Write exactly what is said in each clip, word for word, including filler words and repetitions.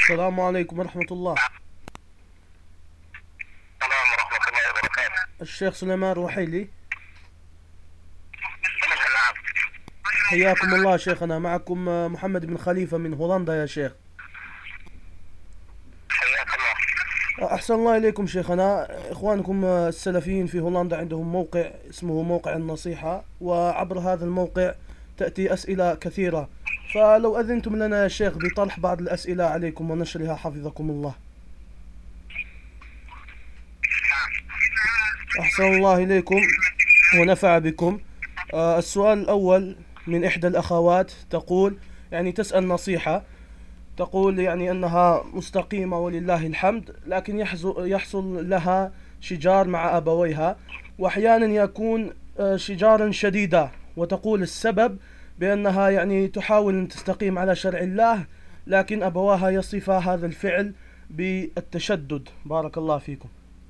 السلام عليكم ورحمة الله. السلام ورحمة الله وبركاته. الشيخ سليمان روحيلي، نعم. حياكم الله شيخنا. معكم محمد بن خليفة من هولندا يا شيخ. حياك الله. أحسن الله إليكم شيخنا. إخوانكم السلفيين في هولندا عندهم موقع اسمه موقع النصيحة، وعبر هذا الموقع تأتي أسئلة كثيرة، فلو أذنتم لنا يا شيخ بطرح بعض الأسئلة عليكم ونشرها حفظكم الله. أحسن الله إليكم ونفع بكم. آه السؤال الأول من إحدى الأخوات، تقول يعني تسأل نصيحة، تقول يعني أنها مستقيمة ولله الحمد، لكن يحصل, يحصل لها شجار مع أبويها، وأحيانا يكون آه شجارا شديدا، وتقول السبب بأنها يعني تحاول أن تستقيم على شرع الله، لكن أبواها يصفا هذا الفعل بالتشدد. بارك الله فيكم.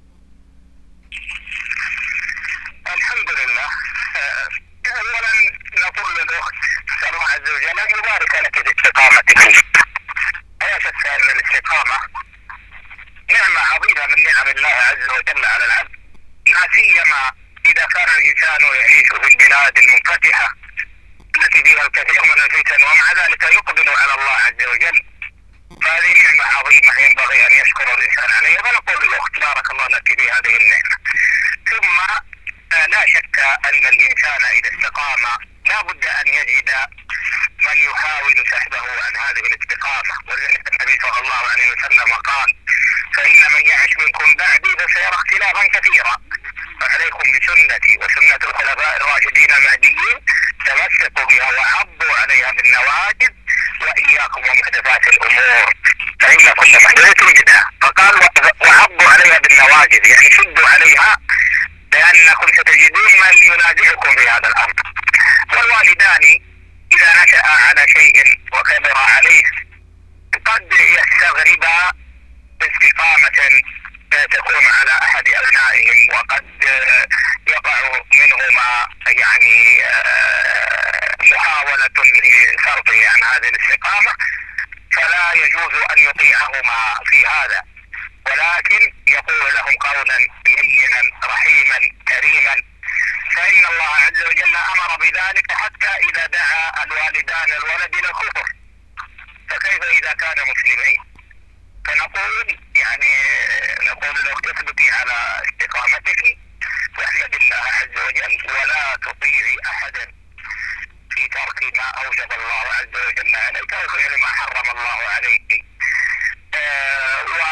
الحمد لله. أولا نقول للأخت نسأل الله عز وجل أن يبارك لك في استقامتك. لا شك أن الاستقامة نعمة عظيمة من نعم الله عز وجل على العبد، لا سيما إذا كان الإنسان يعيش في البلاد المنفتحة التي فيها الكثير من الفتن، ومع ذلك يقبل على الله عز وجل، فهذه نعمة عظيمة ينبغي أن يشكر الإنسان عليها. فنقول للأخت بارك الله لك في هذه النعمة. ثم لا شك أن الإنسان إذا استقام لا بد أن يجد من يحاول سحبه عن هذه الاستقامة، ولذلك النبي صلى الله عليه وسلم قال: فإن من يعش منكم بعدي فسيرى اختلافا كثيرا، فعليكم بسنتي وسنة الخلفاء الراشدين المهديين، تمسكوا بها وعضوا عليها بالنواجذ، وإياكم ومحدثات الأمور فإن كل محدثة بدعة. فقال وعضوا عليها بالنواجذ، يعني شدوا عليها، لأنكم ستجدون من ينازعكم في هذا الأمر. والوالدان إذا نشأ على شيء وكبر عليه قد يستغربا استقامة تكون على أحد أبنائهم، وقد يقع منهما يعني محاولة لصرفه عن هذه الاستقامة، فلا يجوز أن يطيعهما في هذا، ولكن يقول لهم قولا لينا رحيما كريما، فإن الله عز وجل أمر بذلك حتى إذا دعا الوالدان الولد إلى الكفر، فكيف إذا كان مسلمين؟ فنقول يعني نقول له اثبتي على استقامتك واحمد الله عز وجل، ولا تطيعي أحدا في ترك ما أوجب الله عز وجل عليك وفعل ما حرم الله عليك. آه و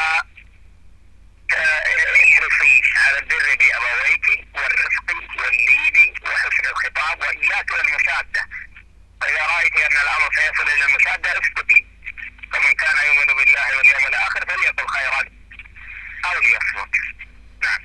احرصي على البر بأبويك والرفق واللين وحسن الخطاب، وإياك والمشادة. فإذا رأيت أن الأمر سيصل إلى المشادة اسكتي